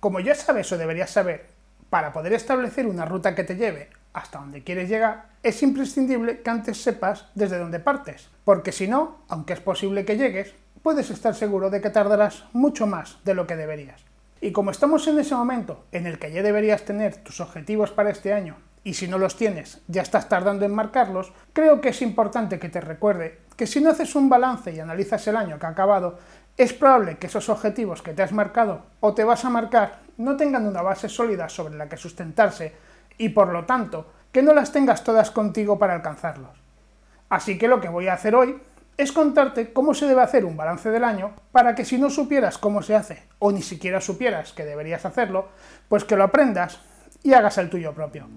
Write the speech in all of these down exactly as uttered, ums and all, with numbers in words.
Como ya sabes o deberías saber, para poder establecer una ruta que te lleve hasta donde quieres llegar, es imprescindible que antes sepas desde dónde partes, porque si no, aunque es posible que llegues, puedes estar seguro de que tardarás mucho más de lo que deberías. Y como estamos en ese momento en el que ya deberías tener tus objetivos para este año, y si no los tienes, ya estás tardando en marcarlos, creo que es importante que te recuerde que si no haces un balance y analizas el año que ha acabado, es probable que esos objetivos que te has marcado o te vas a marcar no tengan una base sólida sobre la que sustentarse y por lo tanto que no las tengas todas contigo para alcanzarlos. Así que lo que voy a hacer hoy es contarte cómo se debe hacer un balance del año para que si no supieras cómo se hace o ni siquiera supieras que deberías hacerlo, pues que lo aprendas y hagas el tuyo propio.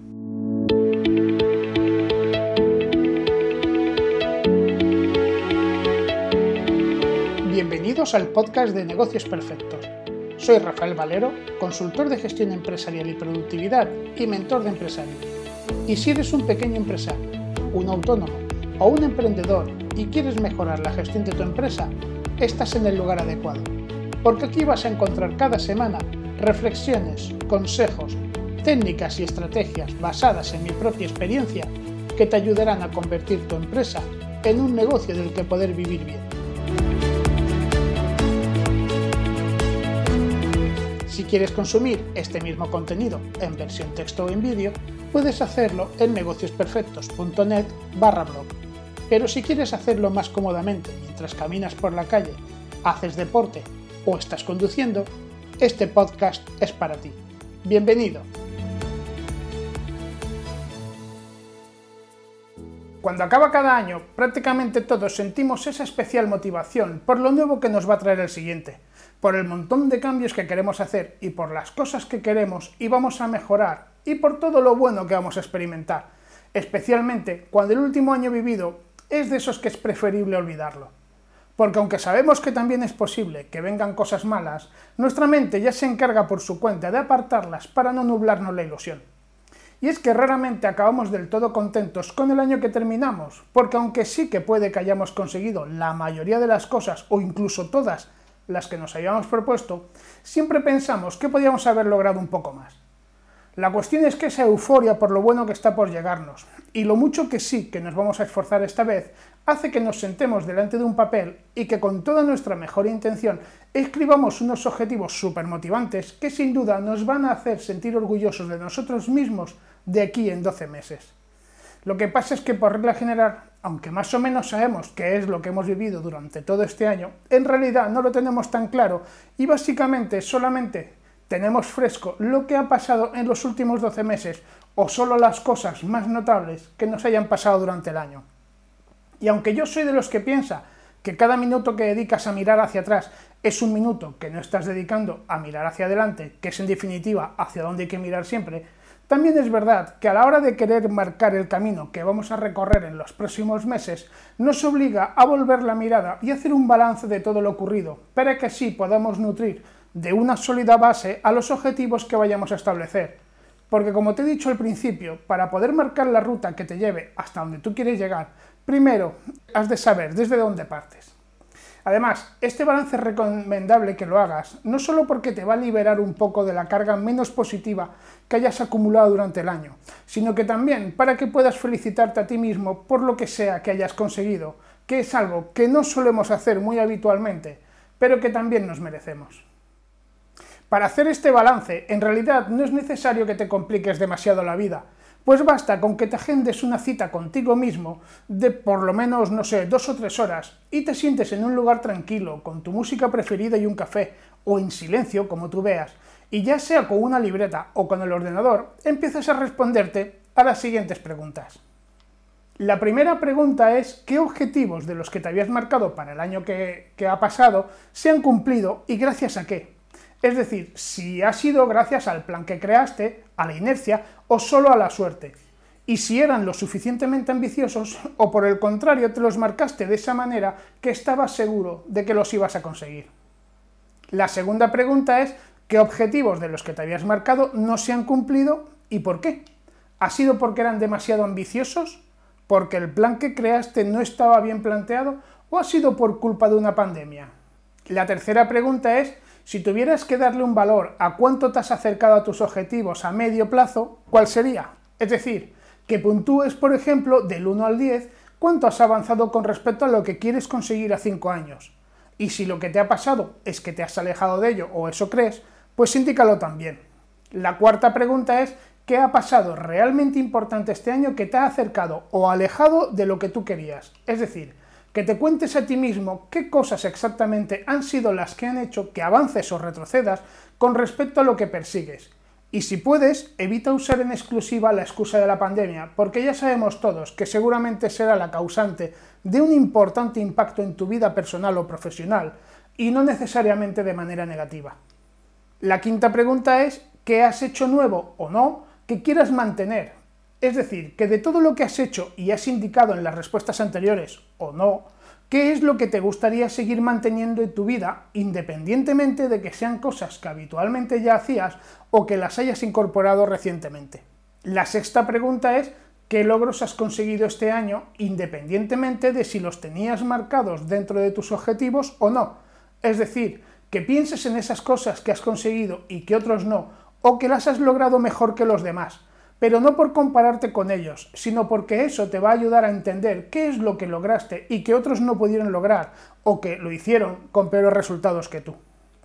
Bienvenidos al podcast de Negocios Perfectos. Soy Rafael Valero, consultor de gestión empresarial y productividad y mentor de empresarios. Y si eres un pequeño empresario, un autónomo o un emprendedor y quieres mejorar la gestión de tu empresa, estás en el lugar adecuado. Porque aquí vas a encontrar cada semana reflexiones, consejos, técnicas y estrategias basadas en mi propia experiencia que te ayudarán a convertir tu empresa en un negocio del que poder vivir bien. Si quieres consumir este mismo contenido en versión texto o en vídeo, puedes hacerlo en negociosperfectos.net barra blog. Pero si quieres hacerlo más cómodamente mientras caminas por la calle, haces deporte o estás conduciendo, este podcast es para ti. Bienvenido. Cuando acaba cada año, prácticamente todos sentimos esa especial motivación por lo nuevo que nos va a traer el siguiente, por el montón de cambios que queremos hacer y por las cosas que queremos y vamos a mejorar y por todo lo bueno que vamos a experimentar, especialmente cuando el último año vivido es de esos que es preferible olvidarlo. Porque aunque sabemos que también es posible que vengan cosas malas, nuestra mente ya se encarga por su cuenta de apartarlas para no nublarnos la ilusión. Y es que raramente acabamos del todo contentos con el año que terminamos, porque aunque sí que puede que hayamos conseguido la mayoría de las cosas o incluso todas las que nos habíamos propuesto, siempre pensamos que podíamos haber logrado un poco más. La cuestión es que esa euforia por lo bueno que está por llegarnos, y lo mucho que sí que nos vamos a esforzar esta vez, hace que nos sentemos delante de un papel y que con toda nuestra mejor intención escribamos unos objetivos súper motivantes que sin duda nos van a hacer sentir orgullosos de nosotros mismos de aquí en doce meses. Lo que pasa es que por regla general, aunque más o menos sabemos qué es lo que hemos vivido durante todo este año, en realidad no lo tenemos tan claro y básicamente solamente tenemos fresco lo que ha pasado en los últimos doce meses o solo las cosas más notables que nos hayan pasado durante el año. Y aunque yo soy de los que piensa que cada minuto que dedicas a mirar hacia atrás es un minuto que no estás dedicando a mirar hacia adelante, que es en definitiva hacia donde hay que mirar siempre, también es verdad que a la hora de querer marcar el camino que vamos a recorrer en los próximos meses, nos obliga a volver la mirada y hacer un balance de todo lo ocurrido, para que así podamos nutrir de una sólida base a los objetivos que vayamos a establecer. Porque como te he dicho al principio, para poder marcar la ruta que te lleve hasta donde tú quieres llegar, primero has de saber desde dónde partes. Además, este balance es recomendable que lo hagas, no solo porque te va a liberar un poco de la carga menos positiva que hayas acumulado durante el año, sino que también para que puedas felicitarte a ti mismo por lo que sea que hayas conseguido, que es algo que no solemos hacer muy habitualmente, pero que también nos merecemos. Para hacer este balance, en realidad no es necesario que te compliques demasiado la vida, pues basta con que te agendes una cita contigo mismo de por lo menos, no sé, dos o tres horas y te sientes en un lugar tranquilo, con tu música preferida y un café, o en silencio, como tú veas, y ya sea con una libreta o con el ordenador, empiezas a responderte a las siguientes preguntas. La primera pregunta es ¿qué objetivos de los que te habías marcado para el año que, que ha pasado se han cumplido y gracias a qué? Es decir, si ha sido gracias al plan que creaste, a la inercia o solo a la suerte. Y si eran lo suficientemente ambiciosos o por el contrario te los marcaste de esa manera que estabas seguro de que los ibas a conseguir. La segunda pregunta es ¿qué objetivos de los que te habías marcado no se han cumplido y por qué? ¿Ha sido porque eran demasiado ambiciosos? ¿Porque el plan que creaste no estaba bien planteado? ¿O ha sido por culpa de una pandemia? La tercera pregunta es Si tuvieras que darle un valor a cuánto te has acercado a tus objetivos a medio plazo, ¿cuál sería? Es decir, que puntúes, por ejemplo, del uno al diez, cuánto has avanzado con respecto a lo que quieres conseguir a cinco años. Y si lo que te ha pasado es que te has alejado de ello, o eso crees, pues indícalo también. La cuarta pregunta es, ¿qué ha pasado realmente importante este año que te ha acercado o alejado de lo que tú querías? Es decir, que te cuentes a ti mismo qué cosas exactamente han sido las que han hecho que avances o retrocedas con respecto a lo que persigues. Y si puedes, evita usar en exclusiva la excusa de la pandemia, porque ya sabemos todos que seguramente será la causante de un importante impacto en tu vida personal o profesional, y no necesariamente de manera negativa. La quinta pregunta es, ¿qué has hecho nuevo o no que quieras mantener? Es decir, que de todo lo que has hecho y has indicado en las respuestas anteriores o no, ¿qué es lo que te gustaría seguir manteniendo en tu vida, independientemente de que sean cosas que habitualmente ya hacías o que las hayas incorporado recientemente? La sexta pregunta es, ¿qué logros has conseguido este año, independientemente de si los tenías marcados dentro de tus objetivos o no? Es decir, que pienses en esas cosas que has conseguido y que otros no, o que las has logrado mejor que los demás, pero no por compararte con ellos, sino porque eso te va a ayudar a entender qué es lo que lograste y que otros no pudieron lograr, o que lo hicieron con peores resultados que tú.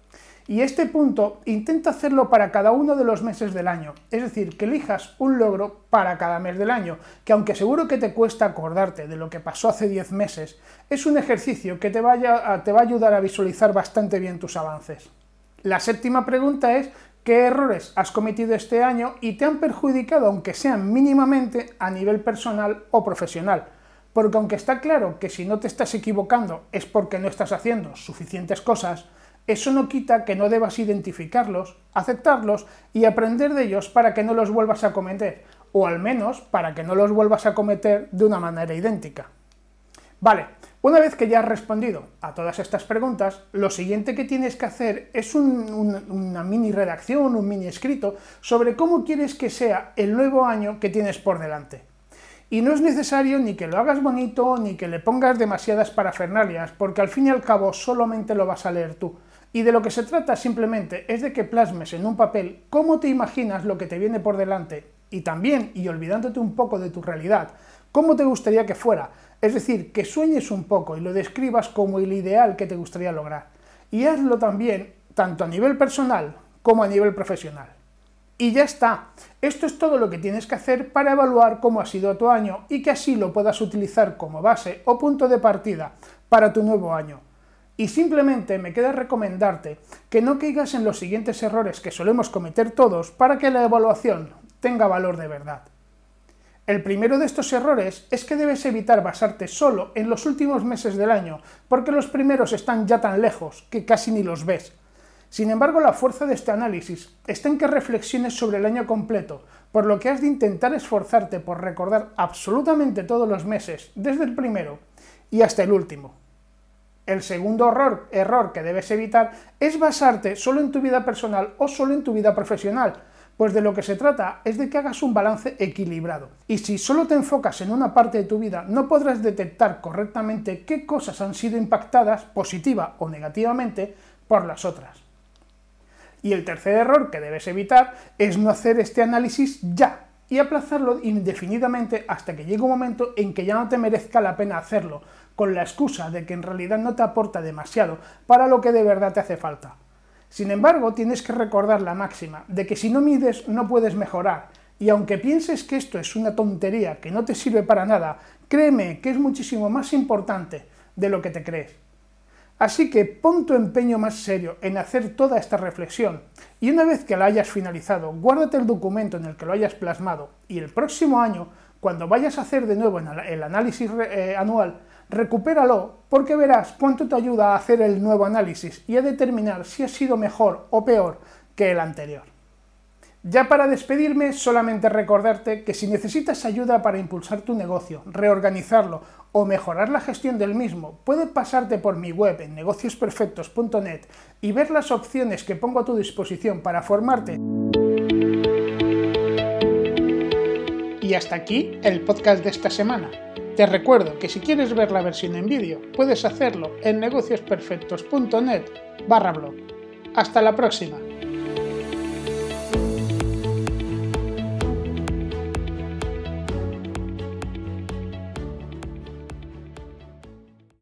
Y este punto intenta hacerlo para cada uno de los meses del año, es decir, que elijas un logro para cada mes del año, que aunque seguro que te cuesta acordarte de lo que pasó hace diez meses, es un ejercicio que te, vaya a, te va a ayudar a visualizar bastante bien tus avances. La séptima pregunta es, ¿qué errores has cometido este año y te han perjudicado, aunque sean mínimamente, a nivel personal o profesional? Porque aunque está claro que si no te estás equivocando es porque no estás haciendo suficientes cosas, eso no quita que no debas identificarlos, aceptarlos y aprender de ellos para que no los vuelvas a cometer, o al menos para que no los vuelvas a cometer de una manera idéntica. Vale, una vez que ya has respondido a todas estas preguntas, lo siguiente que tienes que hacer es un, un, una mini redacción, un mini escrito sobre cómo quieres que sea el nuevo año que tienes por delante. Y no es necesario ni que lo hagas bonito ni que le pongas demasiadas parafernalias, porque al fin y al cabo solamente lo vas a leer tú. Y de lo que se trata simplemente es de que plasmes en un papel cómo te imaginas lo que te viene por delante, y también, y olvidándote un poco de tu realidad, cómo te gustaría que fuera. Es decir, que sueñes un poco y lo describas como el ideal que te gustaría lograr. Y hazlo también, tanto a nivel personal como a nivel profesional. Y ya está. Esto es todo lo que tienes que hacer para evaluar cómo ha sido tu año y que así lo puedas utilizar como base o punto de partida para tu nuevo año. Y simplemente me queda recomendarte que no caigas en los siguientes errores que solemos cometer todos para que la evaluación tenga valor de verdad. El primero de estos errores es que debes evitar basarte solo en los últimos meses del año, porque los primeros están ya tan lejos que casi ni los ves. Sin embargo, la fuerza de este análisis está en que reflexiones sobre el año completo, por lo que has de intentar esforzarte por recordar absolutamente todos los meses, desde el primero y hasta el último. El segundo error, error que debes evitar es basarte solo en tu vida personal o solo en tu vida profesional, pues de lo que se trata es de que hagas un balance equilibrado. Y si solo te enfocas en una parte de tu vida, no podrás detectar correctamente qué cosas han sido impactadas, positiva o negativamente, por las otras. Y el tercer error que debes evitar es no hacer este análisis ya y aplazarlo indefinidamente hasta que llegue un momento en que ya no te merezca la pena hacerlo, con la excusa de que en realidad no te aporta demasiado para lo que de verdad te hace falta. Sin embargo, tienes que recordar la máxima de que si no mides no puedes mejorar, y aunque pienses que esto es una tontería que no te sirve para nada, créeme que es muchísimo más importante de lo que te crees. Así que pon tu empeño más serio en hacer toda esta reflexión, y una vez que la hayas finalizado, guárdate el documento en el que lo hayas plasmado, y el próximo año, cuando vayas a hacer de nuevo el análisis eh, anual, recupéralo, porque verás cuánto te ayuda a hacer el nuevo análisis y a determinar si ha sido mejor o peor que el anterior. Ya para despedirme, solamente recordarte que si necesitas ayuda para impulsar tu negocio, reorganizarlo o mejorar la gestión del mismo, puedes pasarte por mi web en negocios perfectos punto net y ver las opciones que pongo a tu disposición para formarte. Y hasta aquí el podcast de esta semana. Te recuerdo que si quieres ver la versión en vídeo, puedes hacerlo en negocios perfectos punto net barra blog. Hasta la próxima.